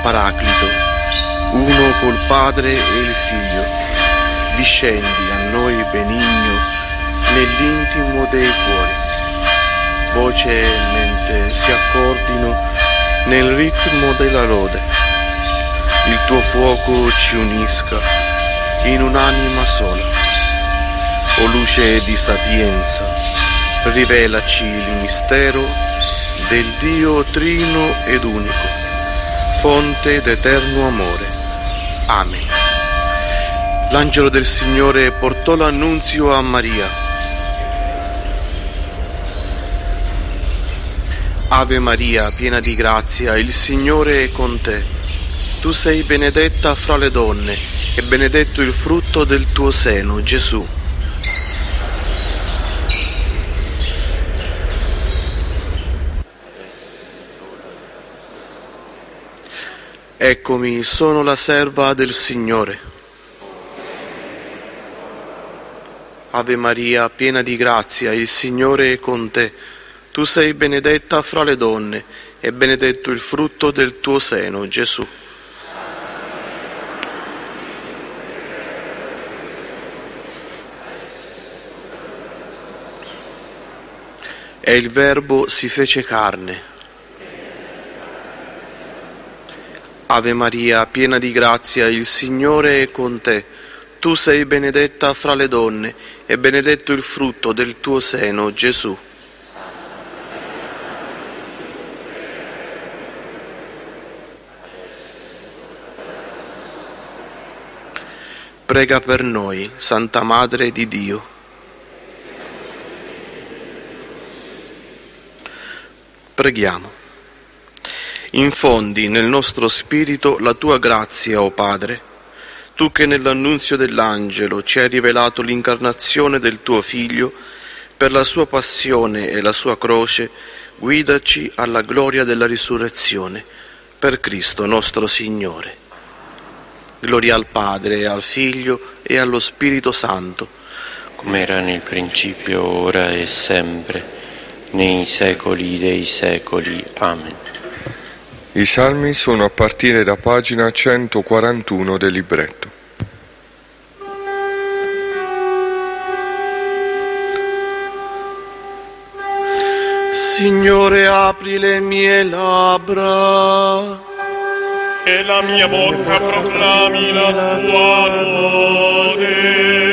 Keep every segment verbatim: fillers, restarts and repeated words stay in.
Paraclito, uno col Padre e il Figlio, discendi a noi benigno nell'intimo dei cuori. Voce e mente si accordino nel ritmo della lode. Il tuo fuoco ci unisca in un'anima sola. O luce di sapienza, rivelaci il mistero del Dio trino ed unico, fonte d'eterno amore. Amen. L'angelo del Signore portò l'annunzio a Maria. Ave Maria, piena di grazia, il Signore è con te. Tu sei benedetta fra le donne, e benedetto il frutto del tuo seno, Gesù. Eccomi, sono la serva del Signore. Ave Maria, piena di grazia, il Signore è con te. Tu sei benedetta fra le donne, e benedetto il frutto del tuo seno, Gesù. E il Verbo si fece carne. Ave Maria, piena di grazia, il Signore è con te. Tu sei benedetta fra le donne, e benedetto il frutto del tuo seno, Gesù. Prega per noi, Santa Madre di Dio. Preghiamo. Infondi nel nostro spirito la tua grazia, o Padre, tu che nell'annunzio dell'angelo ci hai rivelato l'incarnazione del tuo Figlio, per la sua passione e la sua croce, guidaci alla gloria della risurrezione, per Cristo nostro Signore. Gloria al Padre, al Figlio e allo Spirito Santo, come era nel principio, ora e sempre, nei secoli dei secoli. Amen. I salmi sono a partire da pagina centoquarantuno del libretto. Signore, apri le mie labbra, e la mia bocca proclami la tua lode.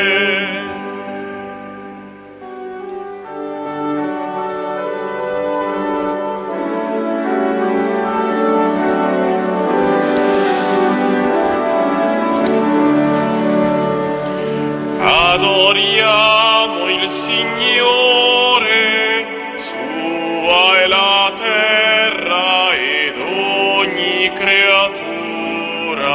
Adoriamo il Signore, sua è la terra ed ogni creatura.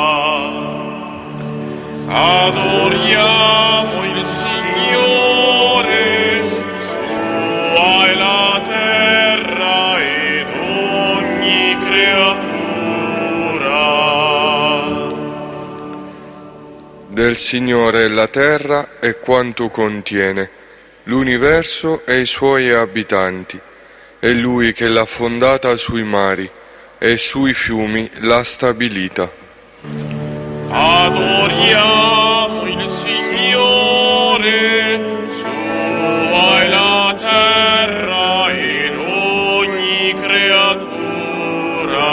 Adoriamo il Signore, sua è la terra ed ogni creatura. Del Signore è la terra e quanto contiene, l'universo e i suoi abitanti. È Lui che l'ha fondata sui mari e sui fiumi l'ha stabilita. Adoriamo il Signore, sua è la terra ed ogni creatura.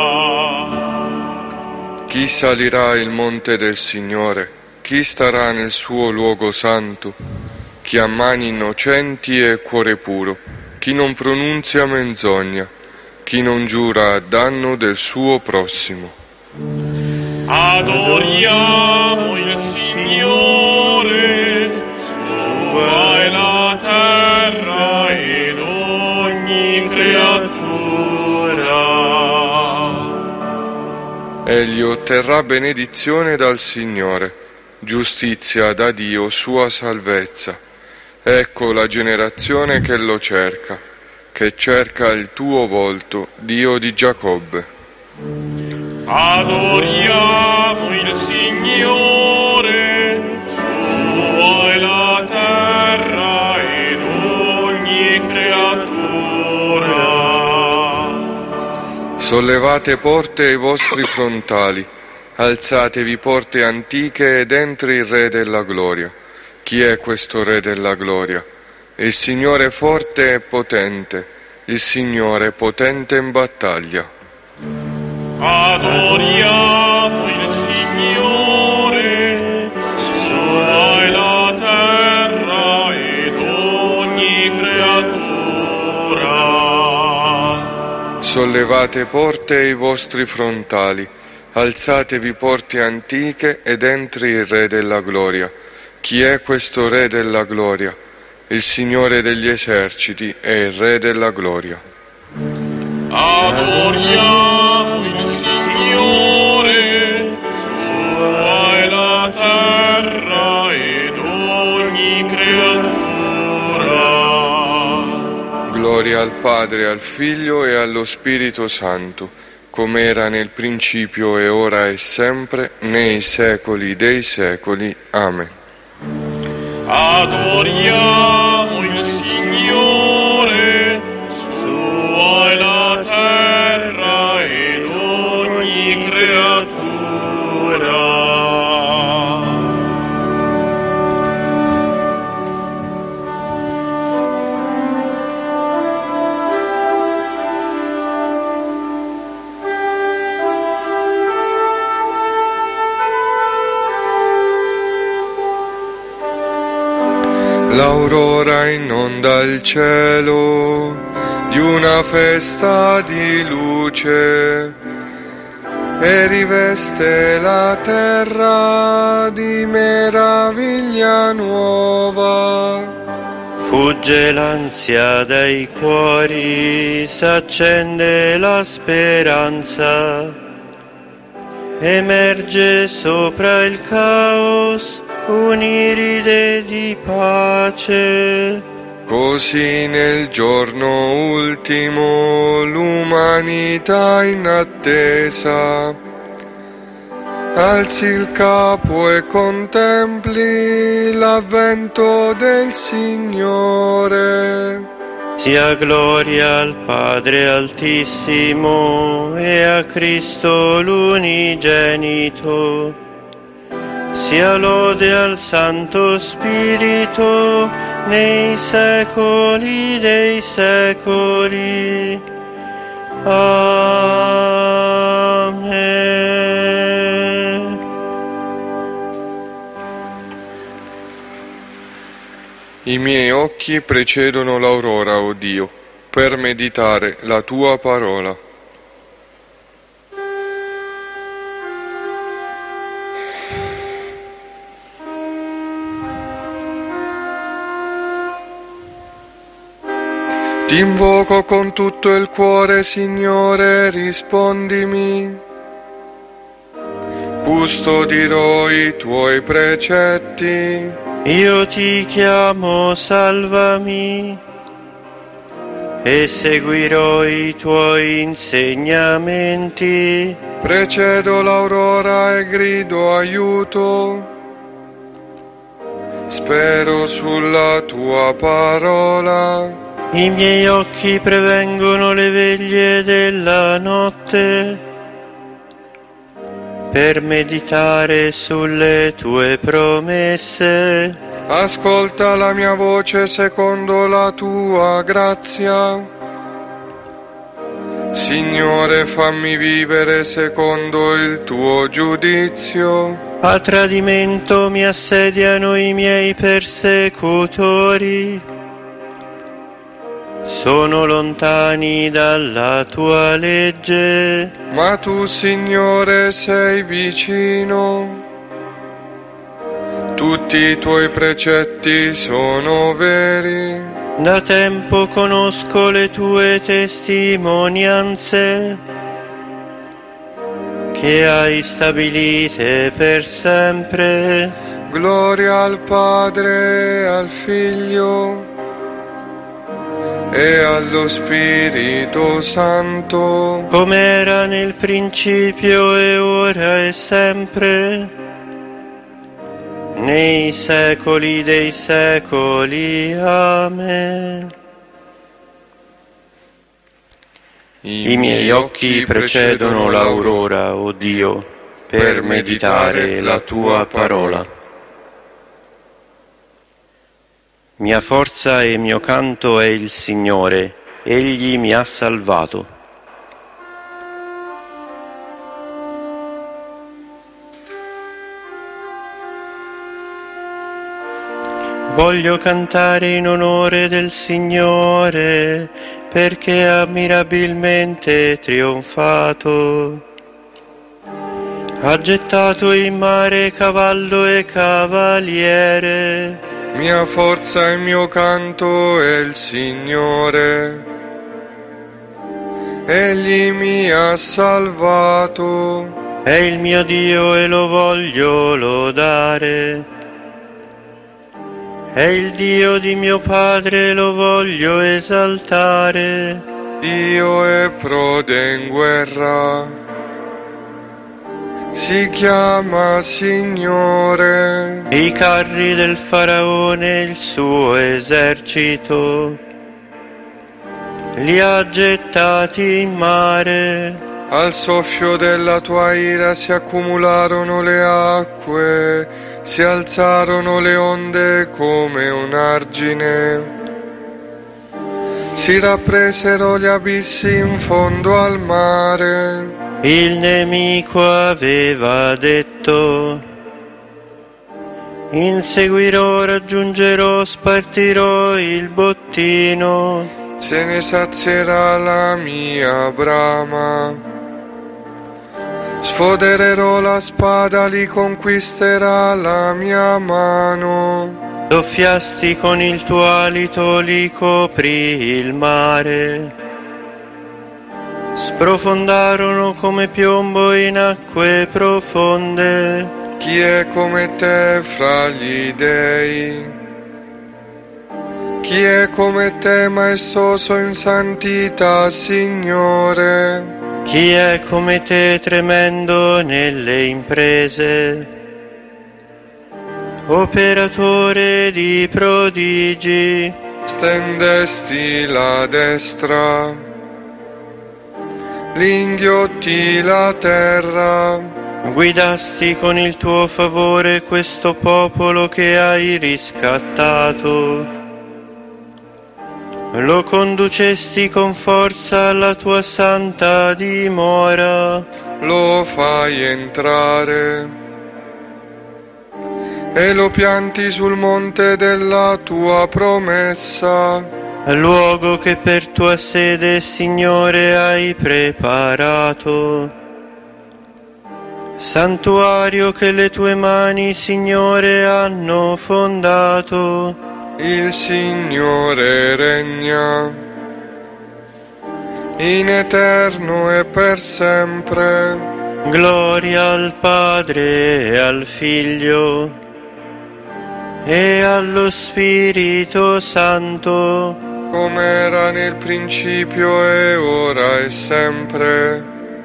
Chi salirà il monte del Signore? Chi starà nel suo luogo santo? Chi ha mani innocenti e cuore puro, chi non pronunzia menzogna, chi non giura a danno del suo prossimo. Adoriamo il Signore, sua è la terra ed ogni creatura. Egli otterrà benedizione dal Signore, giustizia da Dio sua salvezza. Ecco la generazione che lo cerca, che cerca il tuo volto, Dio di Giacobbe. Adoriamo il Signore, sua è la terra ed ogni creatura. Sollevate porte ai vostri frontali, alzatevi porte antiche ed entri il Re della Gloria. Chi è questo Re della Gloria? Il Signore forte e potente, il Signore potente in battaglia. Adoriamo il Signore, sua è la terra ed ogni creatura. Sollevate porte ai vostri frontali, alzatevi porte antiche ed entri il Re della Gloria. Chi è questo Re della Gloria? Il Signore degli eserciti è il Re della Gloria. Adoriamo il Signore, sua è la terra ed ogni creatura. Gloria al Padre, al Figlio e allo Spirito Santo, come era nel principio e ora e sempre, nei secoli dei secoli. Amen. Adoriamo il Signore, sua è la terra ed ogni creatura. L'aurora inonda il cielo di una festa di luce e riveste la terra di meraviglia nuova. Fugge l'ansia dai cuori, s'accende la speranza, emerge sopra il caos un'iride di pace. Così nel giorno ultimo l'umanità in attesa alzi il capo e contempli l'avvento del Signore. Sia gloria al Padre Altissimo e a Cristo l'Unigenito. Sia lode al Santo Spirito nei secoli dei secoli. Amen. I miei occhi precedono l'aurora, o Dio, per meditare la tua parola. Ti invoco con tutto il cuore, Signore, rispondimi. Custodirò i tuoi precetti. Io ti chiamo, salvami, e seguirò i tuoi insegnamenti. Precedo l'aurora e grido aiuto. Spero sulla tua parola. I miei occhi prevengono le veglie della notte per meditare sulle tue promesse. Ascolta la mia voce secondo la tua grazia. Signore, fammi vivere secondo il tuo giudizio. A tradimento mi assediano i miei persecutori. Sono lontani dalla tua legge. Ma tu, Signore, sei vicino. Tutti i tuoi precetti sono veri. Da tempo conosco le tue testimonianze, che hai stabilite per sempre. Gloria al Padre, al Figlio e allo Spirito Santo, come era nel principio e ora e sempre, nei secoli dei secoli. Amen. I miei occhi precedono l'aurora, o Dio, per meditare la tua parola. Mia forza e mio canto è il Signore, Egli mi ha salvato. Voglio cantare in onore del Signore, perché ha mirabilmente trionfato. Ha gettato in mare cavallo e cavaliere. Mia forza e mio canto è il Signore, Egli mi ha salvato. È il mio Dio e lo voglio lodare. È il Dio di mio Padre, lo voglio esaltare. Dio è prode in guerra, si chiama Signore. I carri del Faraone, il suo esercito, li ha gettati in mare. Al soffio della tua ira si accumularono le acque, si alzarono le onde come un argine. Si rappresero gli abissi in fondo al mare. Il nemico aveva detto: inseguirò, raggiungerò, spartirò il bottino. Se ne sazierà la mia brama. Sfodererò la spada, li conquisterà la mia mano. Soffiasti con il tuo alito, li coprì il mare. Sprofondarono come piombo in acque profonde. Chi è come te fra gli dei? Chi è come te maestoso in santità, Signore? Chi è come te tremendo nelle imprese, operatore di prodigi? Stendesti la destra, li inghiotti la terra. Guidasti con il tuo favore questo popolo che hai riscattato. Lo conducesti con forza alla tua santa dimora. Lo fai entrare e lo pianti sul monte della tua promessa. Luogo che per tua sede, Signore, hai preparato. Santuario che le tue mani, Signore, hanno fondato. Il Signore regna in eterno e per sempre. Gloria al Padre e al Figlio e allo Spirito Santo, come era nel principio e ora e sempre,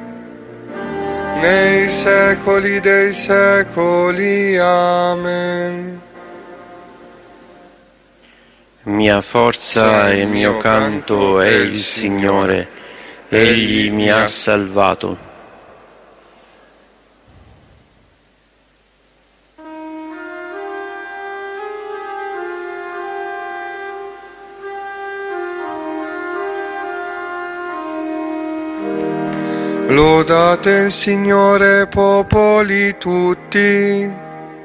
nei secoli dei secoli. Amen. Mia forza e mio canto è il Signore, Egli mi ha salvato. Lodate il Signore, popoli tutti.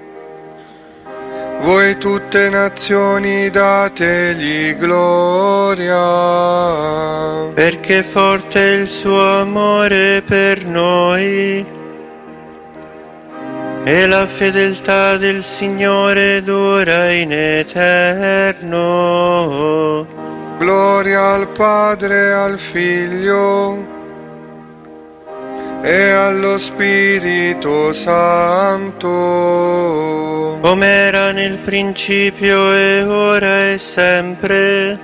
Voi tutte nazioni dategli gloria. Perché forte è il suo amore per noi e la fedeltà del Signore dura in eterno. Gloria al Padre, al Figlio e allo Spirito Santo, come era nel principio e ora e sempre,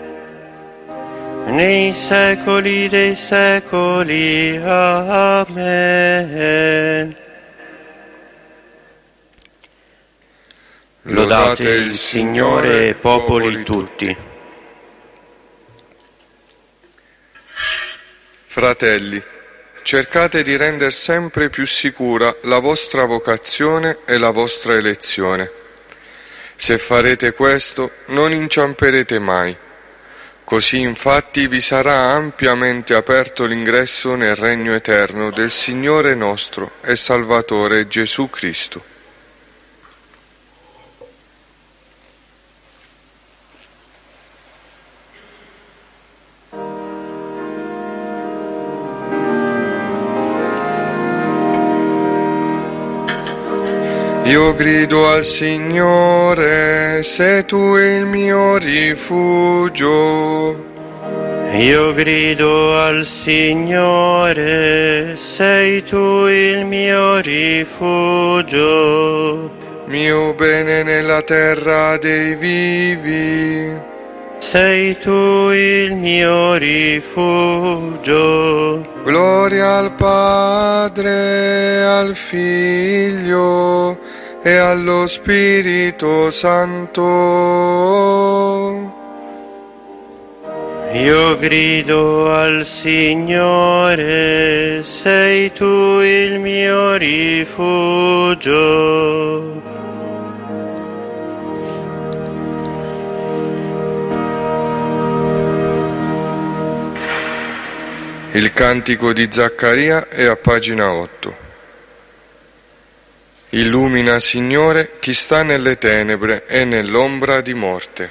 nei secoli dei secoli. Amen. Lodate il Signore, popoli tutti. Fratelli, cercate di rendere sempre più sicura la vostra vocazione e la vostra elezione. Se farete questo, non inciamperete mai. Così infatti vi sarà ampiamente aperto l'ingresso nel regno eterno del Signore nostro e Salvatore Gesù Cristo. Io grido al Signore, sei tu il mio rifugio. Io grido al Signore, sei tu il mio rifugio. Mio bene nella terra dei vivi. Sei tu il mio rifugio. Gloria al Padre, al Figlio e allo Spirito Santo. Io grido al Signore, sei tu il mio rifugio. Il cantico di Zaccaria è a pagina otto. Illumina, Signore, chi sta nelle tenebre e nell'ombra di morte.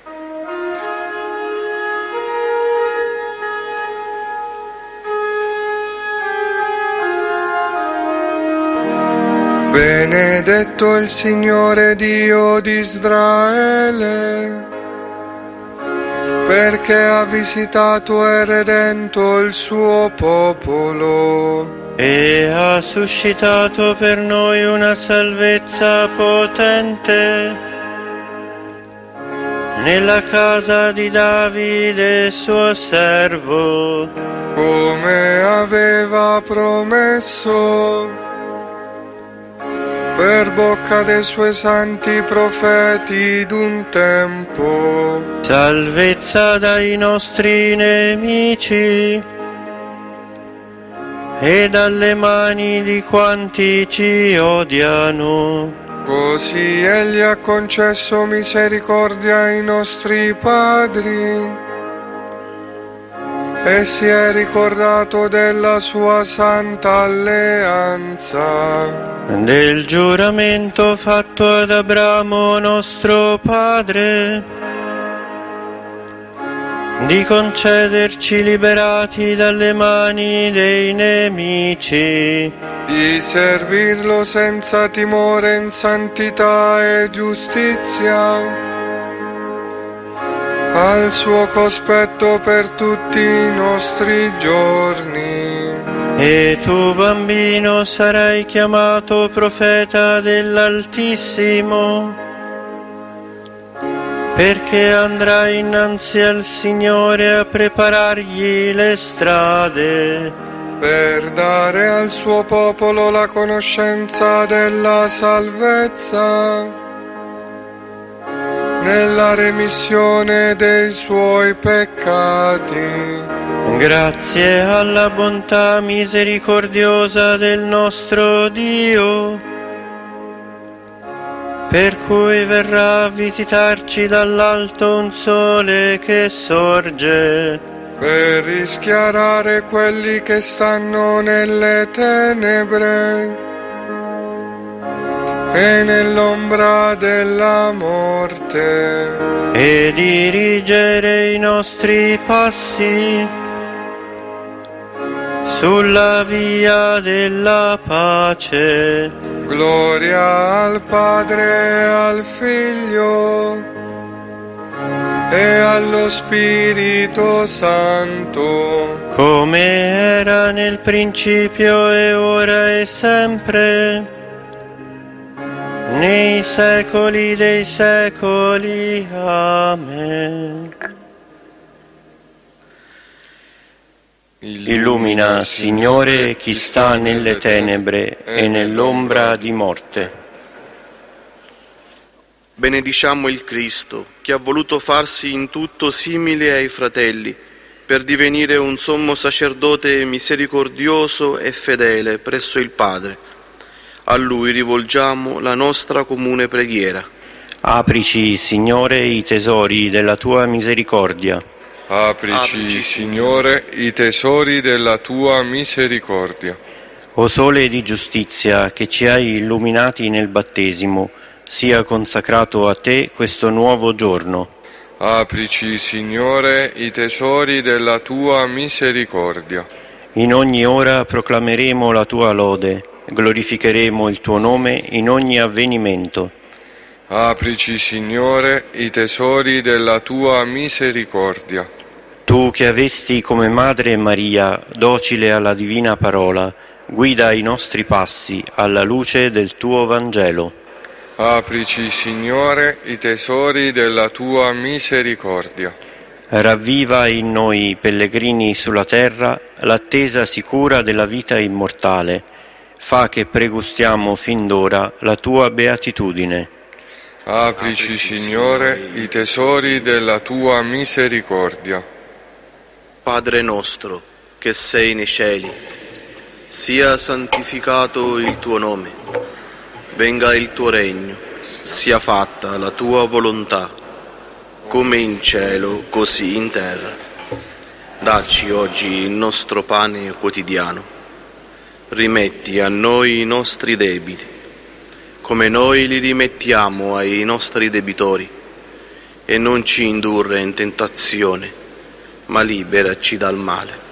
Benedetto il Signore Dio di Israele, perché ha visitato e redento il suo popolo e ha suscitato per noi una salvezza potente nella casa di Davide suo servo, come aveva promesso per bocca dei suoi santi profeti d'un tempo. Salvezza dai nostri nemici e dalle mani di quanti ci odiano. Così egli ha concesso misericordia ai nostri padri e si è ricordato della sua santa alleanza, del giuramento fatto ad Abramo nostro padre, di concederci liberati dalle mani dei nemici, di servirlo senza timore in santità e giustizia, al suo cospetto per tutti i nostri giorni. E tu, bambino, sarai chiamato profeta dell'Altissimo, perché andrai innanzi al Signore a preparargli le strade, per dare al suo popolo la conoscenza della salvezza, nella remissione dei suoi peccati. Grazie alla bontà misericordiosa del nostro Dio, per cui verrà a visitarci dall'alto un sole che sorge, per rischiarare quelli che stanno nelle tenebre e nell'ombra della morte, e dirigere i nostri passi sulla via della pace. Gloria al Padre, al Figlio e allo Spirito Santo, come era nel principio e ora e sempre, nei secoli dei secoli. Amen. Illumina, Signore, chi sta nelle tenebre e nell'ombra di morte. Benediciamo il Cristo, che ha voluto farsi in tutto simile ai fratelli, per divenire un sommo sacerdote misericordioso e fedele presso il Padre. A Lui rivolgiamo la nostra comune preghiera. Aprici, Signore, i tesori della Tua misericordia. Aprici, Aprici, Signore, i tesori della Tua misericordia. O Sole di giustizia, che ci hai illuminati nel battesimo, sia consacrato a Te questo nuovo giorno. Aprici, Signore, i tesori della Tua misericordia. In ogni ora proclameremo la Tua lode, glorificheremo il Tuo nome in ogni avvenimento. Aprici, Signore, i tesori della Tua misericordia. Tu che avesti come madre Maria, docile alla divina parola, guida i nostri passi alla luce del Tuo Vangelo. Aprici, Signore, i tesori della Tua misericordia. Ravviva in noi, pellegrini sulla terra, l'attesa sicura della vita immortale. Fa che pregustiamo fin d'ora la Tua beatitudine. Aprici, Signore, i tesori della Tua misericordia. Padre nostro, che sei nei cieli, sia santificato il Tuo nome. Venga il Tuo regno, sia fatta la Tua volontà, come in cielo, così in terra. Dacci oggi il nostro pane quotidiano. Rimetti a noi i nostri debiti, come noi li rimettiamo ai nostri debitori, e non ci indurre in tentazione, ma liberaci dal male.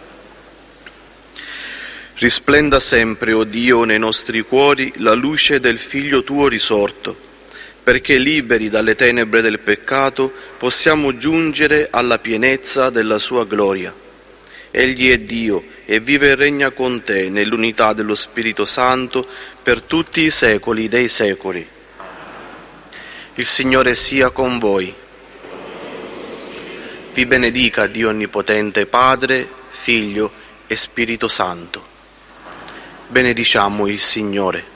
Risplenda sempre, o Dio, nei nostri cuori la luce del Figlio Tuo risorto, perché liberi dalle tenebre del peccato possiamo giungere alla pienezza della Sua gloria. Egli è Dio e vive e regna con Te nell'unità dello Spirito Santo per tutti i secoli dei secoli. Il Signore sia con voi. Vi benedica Dio Onnipotente, Padre, Figlio e Spirito Santo. Benediciamo il Signore.